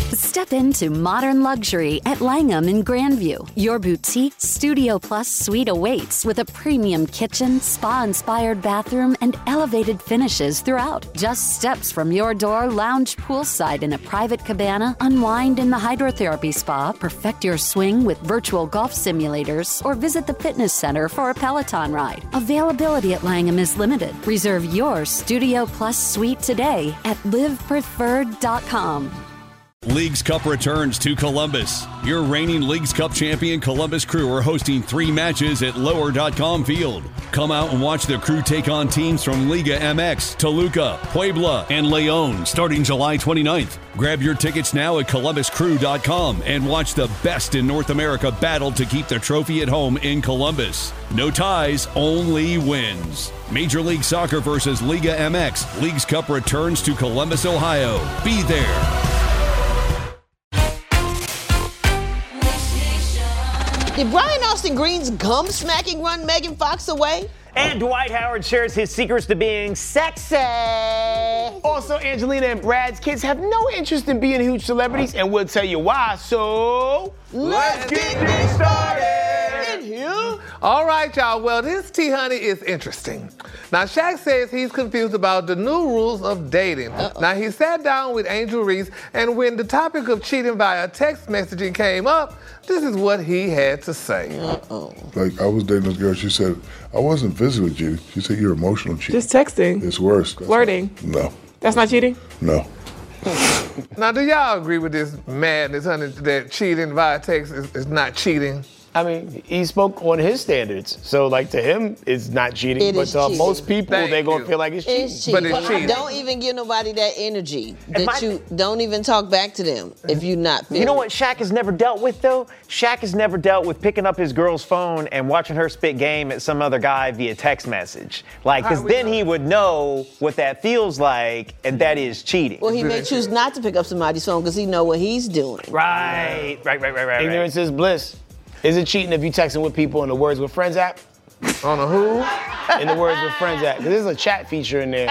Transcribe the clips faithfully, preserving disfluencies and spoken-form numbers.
Step into modern luxury at Langham in Grandview. Your boutique Studio Plus suite awaits with a premium kitchen, spa-inspired bathroom, and elevated finishes throughout. Just steps from your door, lounge poolside in a private cabana, unwind in the hydrotherapy spa, perfect your swing with virtual golf simulators, or visit the fitness center for a Peloton ride. Availability at Langham is limited. Reserve your Studio Plus suite today at live preferred dot com. Leagues Cup returns to Columbus. Your reigning Leagues Cup champion Columbus Crew are hosting three matches at lower dot com Field. Come out and watch the Crew take on teams from Liga M X, Toluca, Puebla, and Leon starting July twenty-ninth. Grab your tickets now at columbus crew dot com and watch the best in North America battle to keep the trophy at home in Columbus. No ties, only wins. Major League Soccer versus Liga M X. Leagues Cup returns to Columbus, Ohio. Be there. Did Brian Austin Green's gum-smacking run Megan Fox away? And Dwight Howard shares his secrets to being sexy. Also, Angelina and Brad's kids have no interest in being huge celebrities, and we'll tell you why, so... Let's get this started! In here. All right, y'all. Well, this T-Honey is interesting. Now, Shaq says he's confused about the new rules of dating. Uh-oh. Now, he sat down with Angel Reese, and when the topic of cheating via text messaging came up, this is what he had to say. Uh-oh. Like, I was dating this girl, she said, I wasn't physically cheating. She said, you're emotional cheating. Just texting. It's worse. Flirting. No. That's not cheating? No. Now, do y'all agree with this madness, honey, that cheating via text is, is not cheating? I mean, he spoke on his standards. So, like, to him, it's not cheating. It but is to cheating. most people, Thank they're going you. to feel like it's cheating. It's cheating. But it's cheating. Don't even give nobody that energy. That my- you don't even talk back to them if you're not feeling. You know what Shaq has never dealt with, though? Shaq has never dealt with picking up his girl's phone and watching her spit game at some other guy via text message. Like, because then he would know what that feels like, and that is cheating. Well, he may choose not to pick up somebody's phone because he know what he's doing. Right, right, right, right, right. Ignorance is bliss. Is it cheating if you texting with people in the Words with Friends app? On a who? In the Words with Friends app. Because there's a chat feature in there.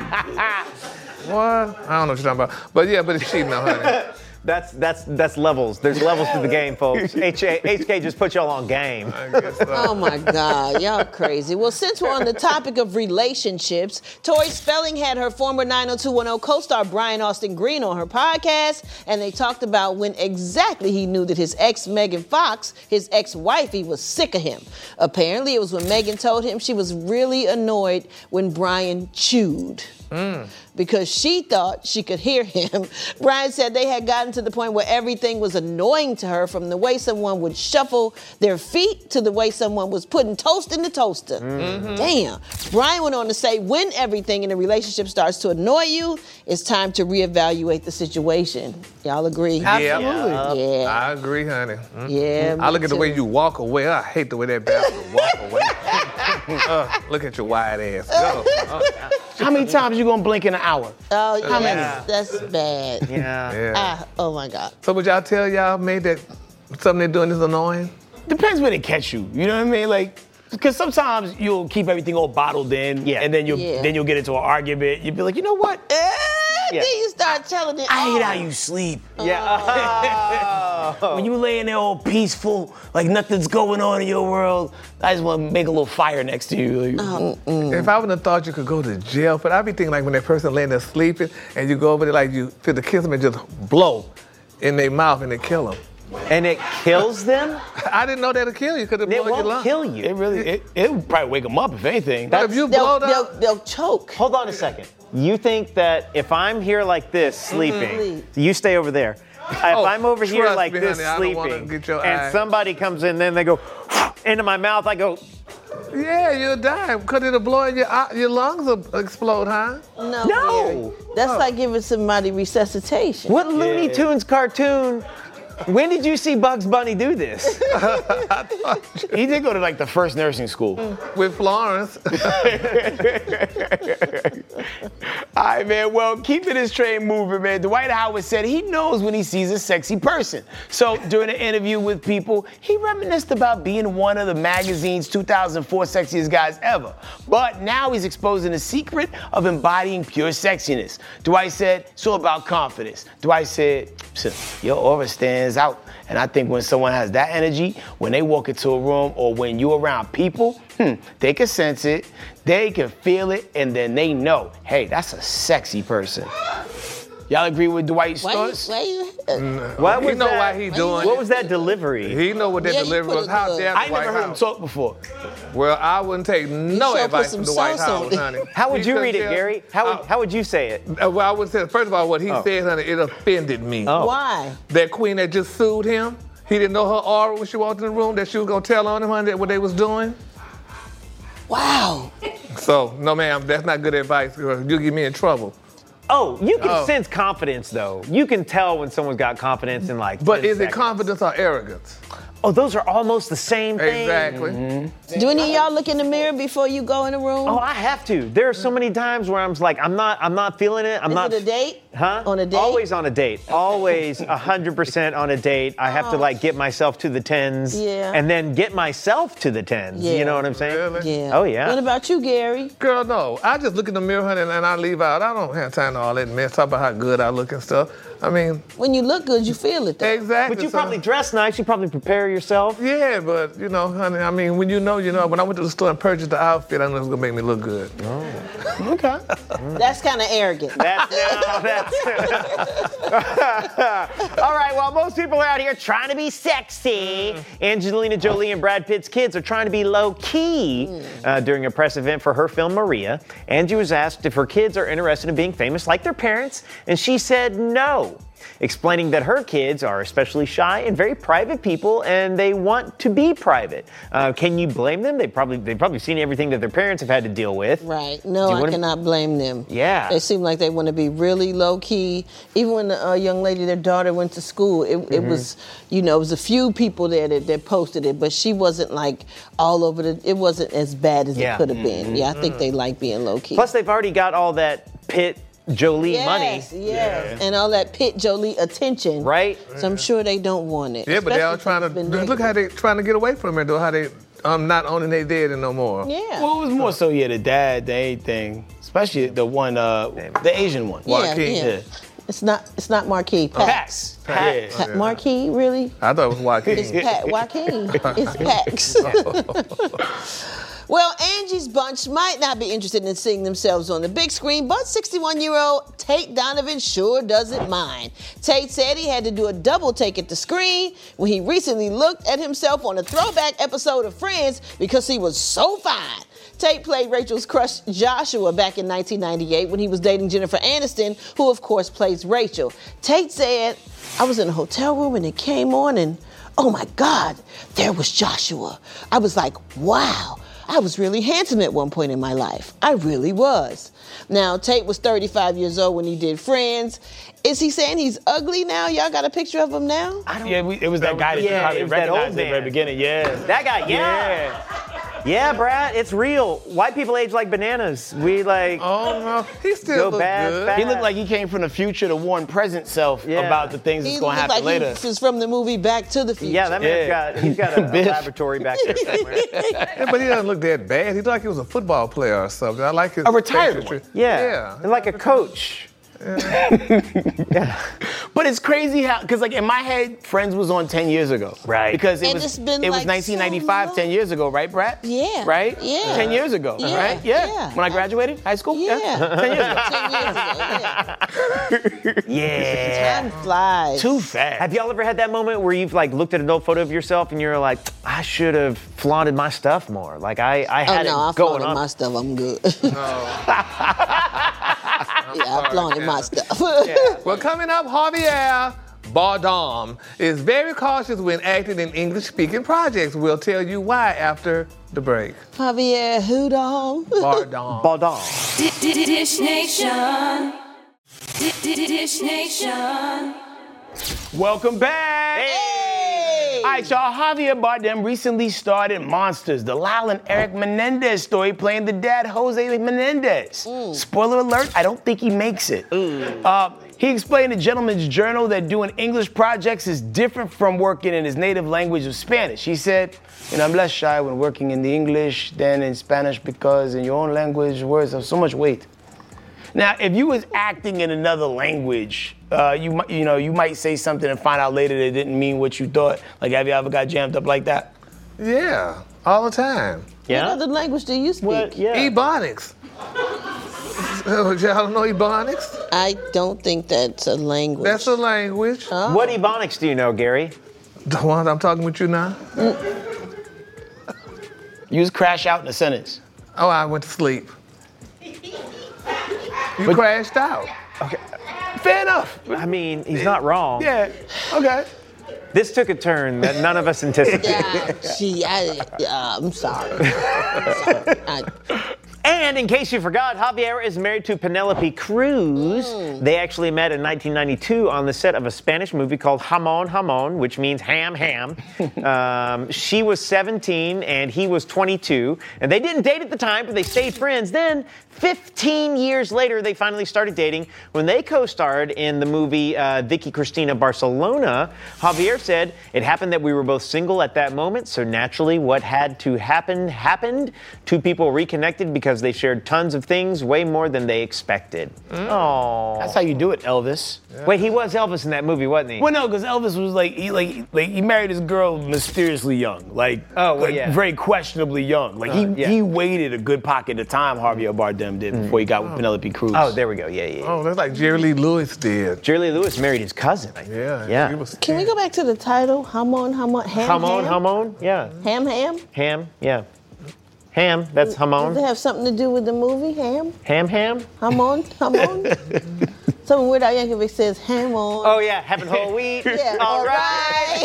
What? I don't know what you're talking about. But yeah, but it's cheating now, honey. That's that's that's levels. There's levels to the game, folks. H K just put y'all on game. I guess so. Oh my God, y'all crazy. Well, since we're on the topic of relationships, Tori Spelling had her former nine oh two one oh co-star Brian Austin Green on her podcast, and they talked about when exactly he knew that his ex Megan Fox, his ex-wifey, was sick of him. Apparently, it was when Megan told him she was really annoyed when Brian chewed. Mm. Because she thought she could hear him. Brian said they had gotten to the point where everything was annoying to her, from the way someone would shuffle their feet to the way someone was putting toast in the toaster. Mm-hmm. Damn. Brian went on to say, when everything in a relationship starts to annoy you, it's time to reevaluate the situation. Y'all agree? Absolutely. Yeah. I agree, honey. Mm-hmm. Yeah, I look me at the too. way you walk away. I hate the way that bastard walk away. uh, look at your wide ass. Go. Uh, How many times you gonna blink in an hour? Oh, yeah. How many? That's bad. Yeah. yeah. Ah, oh my God. So would y'all tell y'all mate that something they're doing is annoying? Depends where they catch you. You know what I mean? Like, because sometimes you'll keep everything all bottled in, Yeah. and then you'll Yeah. then you'll get into an argument. You'll be like, you know what? Eh, Yeah. Then you start telling it. I hate oh. how you sleep. Yeah. When you laying there all peaceful, like nothing's going on in your world, I just want to make a little fire next to you. Like, Oh. If I wouldn't have thought you could go to jail, but I'd be thinking like when that person laying there sleeping and you go over there like you feel to kiss them and just blow in their mouth and they kill them. And it kills them? I didn't know that'd kill you. Could have It blown your won't lungs. kill you. It really, it, it would probably wake them up if anything. But if you They'll, blow they'll, up, they'll choke. Hold on a second. You think that if I'm here like this sleeping, Mm-hmm. you stay over there. If Oh, I'm over here trust like me, this honey, I don't wanna sleeping, get your and eye. somebody comes in, then they go into my mouth, I go, yeah, you'll die because it'll blow in your eye- your lungs will explode, huh? No. No. Gary. That's like giving somebody resuscitation. what Looney Tunes cartoon When did you see Bugs Bunny do this? He did go to like the first nursing school. With Florence. All right, man. Well, keeping this train moving, man. Dwight Howard said he knows when he sees a sexy person. So during an interview with People, he reminisced about being one of the magazine's two thousand four sexiest guys ever. But now he's exposing the secret of embodying pure sexiness. Dwight said, it's all about confidence. Dwight said, your aura stands out. And I think when someone has that energy, when they walk into a room or when you're around people, hmm, they can sense it, they can feel it, and then they know, hey, that's a sexy person. Y'all agree with Dwight's Why you, thoughts? why you, uh, What He was know that? why he doing What it. was that delivery? He know what that Yeah, you delivery put was. it How good. dare I Dwight never heard him Howard. talk before. Well, I wouldn't take no sure put advice some from Dwight sauce on Howard, it. honey. How would you Because, read it, yeah, Gary? How would, uh, how would you say it? Uh, well, I would say, first of all, what he Oh. said, honey, it offended me. Oh. why? That queen that just sued him, he didn't know her aura when she walked in the room that she was gonna tell on him, honey, what they was doing. Wow. So, no, ma'am, that's not good advice. You'll get me in trouble. Oh, you can Oh. sense confidence, though. You can tell when someone's got confidence in like. But ten is it seconds. confidence or arrogance? Oh, those are almost the same thing. Exactly. Do any of y'all look in the mirror before you go in the room? Oh, I have to. There are so many times where I'm like, I'm not, I'm not feeling it. I'm Is not. it a date? Huh? On a date? Always on a date. Always one hundred percent on a date. I have to Oh. like get myself to the tens. Yeah. And then get myself to the tens. Yeah. You know what I'm saying? Really? Yeah. Oh, yeah. What about you, Gary? Girl, no. I just look in the mirror, honey, and I leave out. I don't have time to all that mess. Talk about how good I look and stuff. I mean, When you look good, you feel it, though. exactly. But you so- probably dress nice. You probably prepare yourself. Yeah, but, you know, honey, I mean, when you know, you know. When I went to the store and purchased the outfit, I knew it was going to make me look good. Okay. That's kind of arrogant. That's now, that's. All right, well, most people are out here trying to be sexy. Angelina Jolie and Brad Pitt's kids are trying to be low-key uh, during a press event for her film Maria. Angie was asked if her kids are interested in being famous like their parents, and she said no, explaining that her kids are especially shy and very private people, and they want to be private. Uh, can you blame them? They probably they've probably seen everything that their parents have had to deal with. Right. No, Do you I wanna- cannot blame them. Yeah. They seem like they want to be really low key. Even when the uh, young lady, their daughter, went to school, it, Mm-hmm. it was, you know, it was a few people there that, that posted it, but she wasn't like all over the, it wasn't as bad as Yeah. it could have been. Yeah, I think they like being low key. Plus, they've already got all that Pitt Jolie yes, money. Yes, yes. And all that Pitt Jolie attention. Right? So I'm sure they don't want it. Yeah, but they're all Especially trying if to, it's been look how they trying to get away from it, though, how they, um, not owning they dead no more. Yeah. Well, it was more so, yeah, the dad, the A thing. Especially the one, uh, the Asian one. yeah, Joaquin. yeah. Yeah. It's not. It's not Marquis. Pax. Pax. Pa- Marquis, really? I thought it was Joaquin. It's Pat Joaquin. It's Pax. Well, Angie's bunch might not be interested in seeing themselves on the big screen, but sixty-one-year-old Tate Donovan sure doesn't mind. Tate said he had to do a double take at the screen when he recently looked at himself on a throwback episode of Friends because he was so fine. Tate played Rachel's crush Joshua back in nineteen ninety-eight when he was dating Jennifer Aniston, who of course plays Rachel. Tate said, I was in a hotel room and it came on and, oh my God, there was Joshua. I was like, wow. I was really handsome at one point in my life. I really was. Now, Tate was thirty-five years old when he did Friends. Is he saying he's ugly now? Y'all got a picture of him now? Yeah, we, it was that guy that Yeah, you probably it was that old recognized at the very man. beginning. Yeah. That guy, yeah. Yeah, Brad, it's real. White people age like bananas. We like Oh, no. He still Go look bad, good. fast. He looked like he came from the future to warn present self Yeah. about the things that's He going to looked happen like later. he was from the movie Back to the Future. yeah, that man's Yeah. got he's got a, a Biff. laboratory back there somewhere. Yeah, but he doesn't look that bad. He looked like he was a football player or something. I like his A retired facial one. tre- Yeah, Yeah. and like a coach. But it's crazy how, because like in my head, Friends was on ten years ago. Right. Because it And was it's been, it was like, nineteen ninety-five, so ten years ago, right, Brad? Yeah. Right? Yeah. ten years ago, Yeah, right? Yeah. yeah. When I graduated high school? Yeah. ten years ago. ten years ago, yeah. Yeah. Time flies. Too fast. Have y'all ever had that moment where you've like looked at an old photo of yourself and you're like, I should have flaunted my stuff more. Like I, I Oh had no, I it going flaunted on. my stuff. I'm good. yeah, I flaunted my stuff. Well, coming up, Javier Bardem is very cautious when acting in English-speaking projects. We'll tell you why after the break. Javier Houdon. Bardem. Baldon. Dish Nation. Dish Nation. Welcome back. back. Hey! All right, y'all. Javier Bardem recently starred in Monsters, the Lyle and Eric Menendez story, playing the dad, Jose Menendez. Mm. Spoiler alert, I don't think he makes it. Mm. Uh, he explained in Gentleman's Journal that doing English projects is different from working in his native language of Spanish. He said, you know, I'm less shy when working in the English than in Spanish because in your own language, words have so much weight. Now, if you was acting in another language, uh, you might, you know, you might say something and find out later that it didn't mean what you thought. Like, have you ever got jammed up like that? Yeah, all the time. Yeah. What other language do you speak? What? Yeah. Ebonics. Y'all don't know Ebonics? I don't think that's a language. That's a language. Oh. What Ebonics do you know, Gary? The one I'm talking with you now. Mm. You just crash out in a sentence. Oh, I went to sleep. You but, crashed out. Okay. Fair enough. I mean, he's not wrong. Yeah. Okay. This took a turn that none of us anticipated. Yeah. Gee, I, uh, I'm sorry. I'm sorry. I, And in case you forgot, Javier is married to Penelope Cruz. Mm. They actually met in nineteen ninety-two on the set of a Spanish movie called Jamón Jamón, which means ham ham. um, she was seventeen and he was twenty-two. And they didn't date at the time, but they stayed friends. Then, fifteen years later, they finally started dating. When they co-starred in the movie uh, Vicky Cristina Barcelona, Javier said, it happened that we were both single at that moment, so naturally what had to happen happened. Two people reconnected because they shared tons of things, way more than they expected. Mm. Oh, that's how you do it, Elvis. Yeah. Wait, he was Elvis in that movie, wasn't he? Well, no, because Elvis was like he like like he married his girl mysteriously young, like oh, well, like, yeah. very questionably young. Like he uh, yeah. he waited a good pocket of time. Javier Bardem did mm. before he got with oh. Penelope Cruz. Oh, there we go. Yeah, yeah. Oh, that's like Jerry Lee Lewis did. Jerry Lee Lewis married his cousin. I think. Yeah, yeah. Was Can we go back to the title? Jamón Jamón. Ham Jamón ham? Jamón. Yeah. Ham ham. Ham. Yeah. Ham, that's jamón. Does it have something to do with the movie, Ham? Ham, ham? Jamón, jamón. Something Weird Al Yankovic says ham on. Oh, yeah, having whole wheat. Yeah, all right.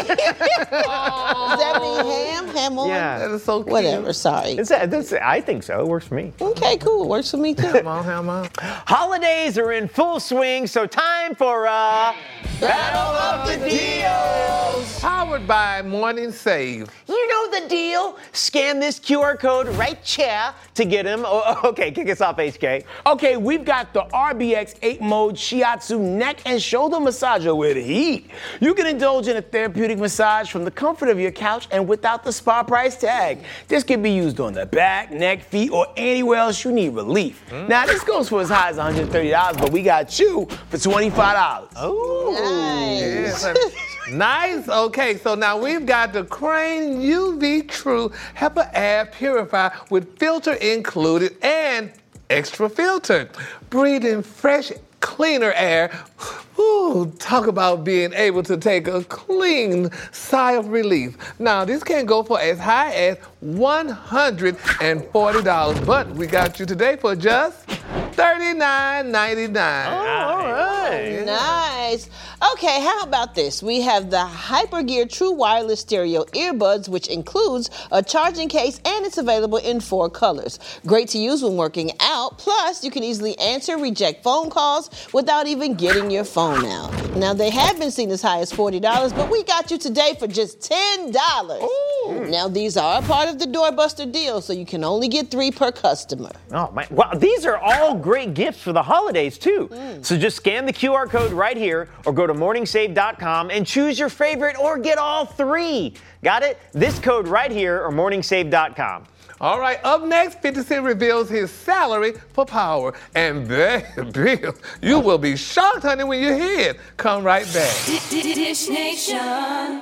oh. Does that mean ham? Ham on? Yeah. That is so cute. Whatever, sorry. It's, it's, I think so. It works for me. Okay, cool. It works for me, too. Ham on, ham on. Holidays are in full swing, so time for uh, Battle of the Deals. Powered by Morning Save. You know the deal. Scan this Q R code right here to get him. Oh, okay, kick us off, H K. Okay, we've got the R B X eight mode Shiatsu neck and shoulder massager with heat. You can indulge in a therapeutic massage from the comfort of your couch and without the spa price tag. This can be used on the back, neck, feet, or anywhere else you need relief. Mm. Now, this goes for as high as one hundred thirty dollars, but we got you for twenty-five dollars. Oh, nice. Yes. Nice. Okay, so now we've got the Crane U V True HEPA Air Purifier with filter included and extra filter. Breathing fresh, cleaner air. Ooh, talk about being able to take a clean sigh of relief. Now, this can go for as high as one hundred forty dollars, but we got you today for just thirty-nine ninety-nine. Oh, all right. Nice. Okay, how about this? We have the HyperGear True Wireless Stereo Earbuds, which includes a charging case, and it's available in four colors. Great to use when working out. Plus, you can easily answer, reject phone calls without even getting your phone out. Now, they have been seen as high as forty dollars, but we got you today for just ten dollars. Ooh. Now, these are a part of the Doorbuster deal, so you can only get three per customer. Oh, my. Well, these are all great gifts for the holidays, too. Mm. So just scan the Q R code right here or go to morning save dot com and choose your favorite or get all three. Got it? This code right here or morning save dot com. All right, up next, fifty Cent reveals his salary for Power. And baby, you will be shocked, honey, when you hear it. Come right back. Dish Nation.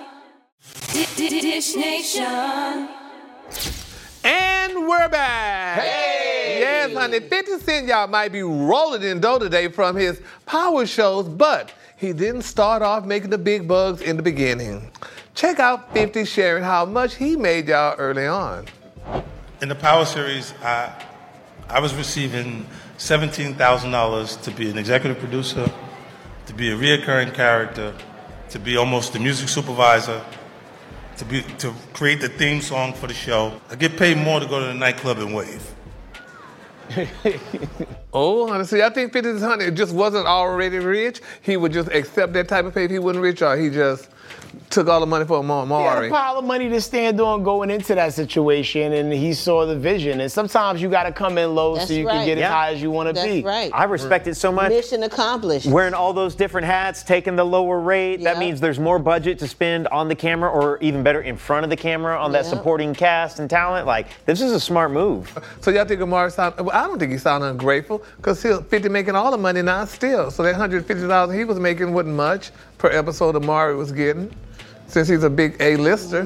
Dish Nation. And we're back. Hey! Yes, honey, fifty Cent, y'all might be rolling in dough today from his Power shows, but he didn't start off making the big bucks in the beginning. Check out fifty sharing how much he made y'all early on. In the Power series, I, I was receiving seventeen thousand dollars to be an executive producer, to be a reoccurring character, to be almost the music supervisor, to be to create the theme song for the show. I get paid more to go to the nightclub and wave. Oh, honestly, I think fifty Cent just wasn't already rich. He would just accept that type of pay if he wasn't rich, or he just took all the money for He had Amari. a pile of money to stand on going into that situation, and he saw the vision. And sometimes you got to come in low That's so you right. can get Yeah. as high as you want to That's be. right. I respect it so much. Mission accomplished. Wearing all those different hats, taking the lower rate, that Yep. means there's more budget to spend on the camera, or even better, in front of the camera on that Yep. supporting cast and talent. Like, this is a smart move. So y'all think Amari sound? Well, I don't think he sounded ungrateful because he's fifty making all the money now still. So that one hundred fifty dollars he was making wasn't much per episode Amari was getting, since he's a big A-lister.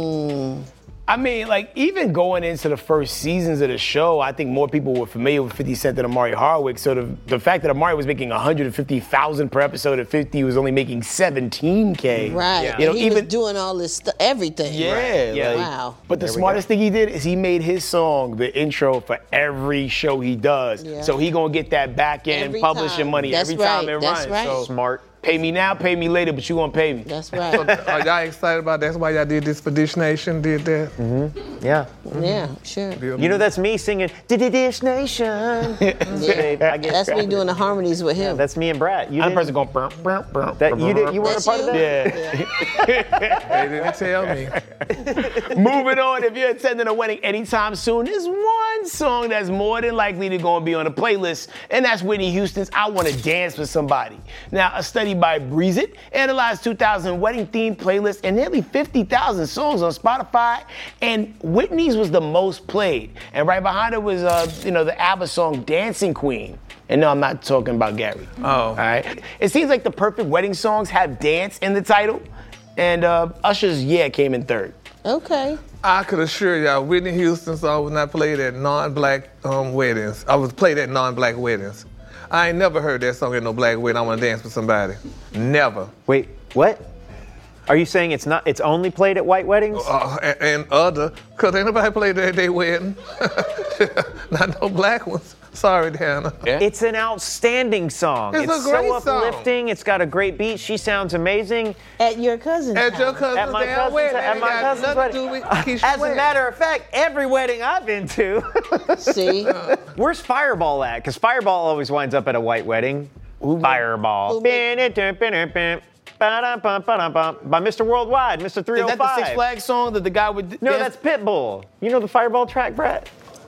I mean, like, even going into the first seasons of the show, I think more people were familiar with fifty Cent than Amari Hardwick. So the, the fact that Amari was making one hundred fifty thousand dollars per episode and fifty was only making seventeen K. Right. You know, he even was doing all this stuff, everything. Yeah, Yeah. like- Wow. But the There we smartest thing he did is he made his song the intro for every show he does. Yeah. So he gonna get that back end Every publishing time. money That's every time right. it That's runs. right. So Smart. pay me now, pay me later, but you gonna pay me. That's So right. are y'all excited about that? That's why y'all did this for Dish Nation, did that? Yeah. Yeah, sure. You know, that's me singing Dish Nation. Yeah. I get That's me doing the harmonies with him. That's me and Brat. You I'm the didn't- person going burp, burp, burp. that you did. You weren't a That's part of you? that. Yeah. They didn't tell me. Moving on, if you're attending a wedding anytime soon, there's one song that's more than likely to go and be on the playlist, and that's Whitney Houston's I Wanna Dance with Somebody. Now, a study by Breeze It analyzed two thousand wedding-themed playlists and nearly fifty thousand songs on Spotify, and Whitney's was the most played. And right behind it was, uh, you know, the ABBA song Dancing Queen. And no, I'm not talking about Gary. Oh. All right? It seems like the perfect wedding songs have dance in the title, and uh, Usher's Yeah came in third. Okay. I could assure y'all, Whitney Houston song was not played at non-black um, weddings. I was played at non-black weddings. I ain't never heard that song at no black wedding. I Want to Dance with Somebody. Never. Wait, what? Are you saying it's not? It's only played at white weddings? Uh, and, and other, because ain't nobody played that at their wedding. Not no black ones. Sorry, Dana. It's an outstanding song. It's a great so song. uplifting. It's got a great beat. She sounds amazing. At your cousin's At your house. cousin's At my damn cousin's, wedding. at It my got cousin's nothing wedding. to do with Keisha's As a wedding. matter of fact, every wedding I've been to. See? Where's Fireball at? Because Fireball always winds up at a white wedding. Fireball. Who made- Ba-dum-bum, By Mister Worldwide, Mister three Is oh that the five. Six Flags song that the guy would No, dance- that's Pitbull. You know the Fireball track, Brett?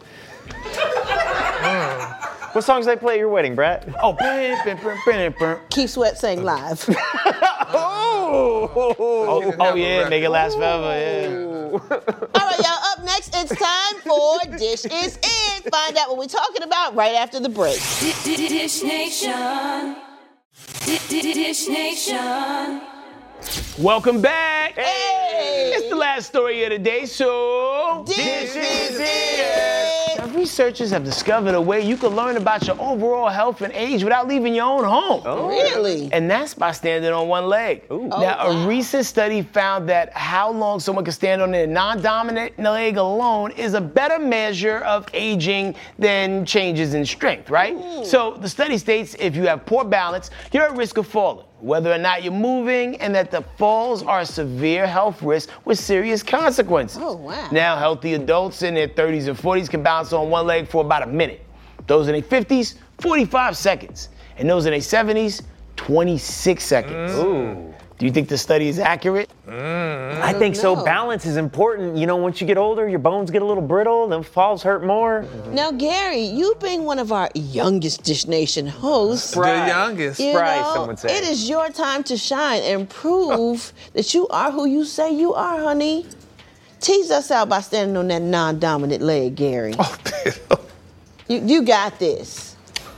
What songs they play at your wedding, Brett? Oh, bam, bam, bam, bam, bam. Keith Sweat sang live. Oh! Oh, oh yeah, make it last forever. Yeah. All right, y'all. Up next, it's time for Dish is In. Find out what we're talking about right after the break. Dish Nation. Dish Nation. Welcome back. Hey! It's the last story of the day, so. Dish is In. Now, researchers have discovered a way you can learn about your overall health and age without leaving your own home. Really? And that's by standing on one leg. Now, Oh, wow. a recent study found that how long someone can stand on their non-dominant leg alone is a better measure of aging than changes in strength, right? So the study states if you have poor balance, you're at risk of falling, whether or not you're moving, and that the falls are a severe health risk with serious consequences. Oh, wow. Now, healthy adults in their thirties and forties can balance on one leg for about a minute. Those in their fifties, forty-five seconds. And those in their seventies, twenty-six seconds. Ooh. Do you think the study is accurate? I think so. know. Balance is important. You know, once you get older, your bones get a little brittle, then falls hurt more. Now, Gary, you being one of our youngest Dish Nation hosts, The youngest. you Spry, know, some would say. it is your time to shine and prove that you are who you say you are, honey. Tease us out by standing on that non-dominant leg, Gary. Oh, You, you got this.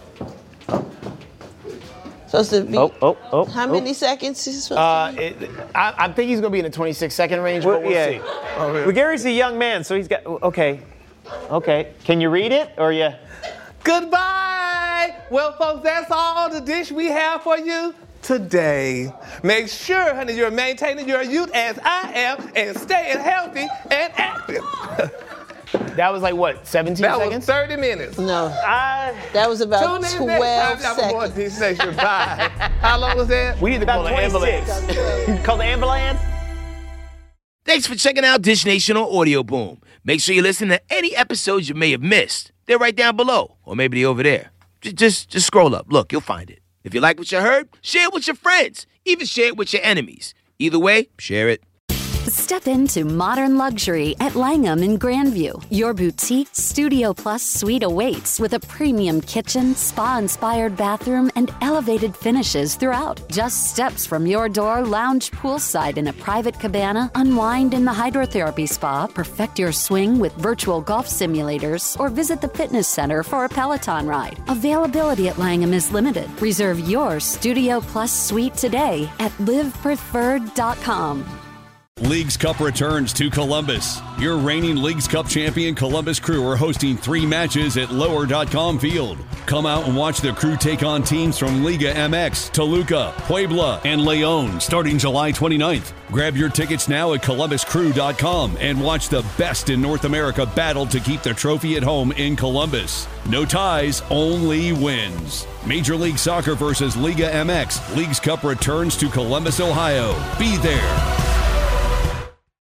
Supposed to be. Oh, oh, oh. How oh. many seconds is it supposed Uh, to be? it, I, I think he's going to be in the twenty-six second range, Well, but we'll yeah. see. Oh, really? Well, Gary's a young man, so he's got. Okay. Okay. Can you read it, or you? Goodbye. Well, folks, that's all the dish we have for you today. Make sure, honey, you're maintaining your youth as I am and staying healthy and active. That was like what, seventeen That was seconds? thirty minutes. No, I. that was about Tune in twelve next time. I'm going seconds. to Dish Nation. Bye. How long was that? We need to call About an twenty-six. ambulance. Call the ambulance. Thanks for checking out Dish Nation on Audio Boom. Make sure you listen to any episodes you may have missed. They're right down below, or maybe they're over there. J- Just, just scroll up. Look, you'll find it. If you like what you heard, share it with your friends. Even share it with your enemies. Either way, share it. Step into modern luxury at Langham in Grandview. Your boutique Studio Plus suite awaits with a premium kitchen, spa-inspired bathroom, and elevated finishes throughout. Just steps from your door, lounge poolside in a private cabana, unwind in the hydrotherapy spa, perfect your swing with virtual golf simulators, or visit the fitness center for a Peloton ride. Availability at Langham is limited. Reserve your Studio Plus suite today at live preferred dot com. Leagues Cup returns to Columbus. Your reigning Leagues Cup champion Columbus Crew are hosting three matches at lower dot com Field. Come out and watch the Crew take on teams from Liga M X, Toluca, Puebla, and León starting July twenty-ninth. Grab your tickets now at columbus crew dot com and watch the best in North America battle to keep the trophy at home in Columbus. No ties, only wins. Major League Soccer versus Liga M X. Leagues Cup returns to Columbus, Ohio. Be there.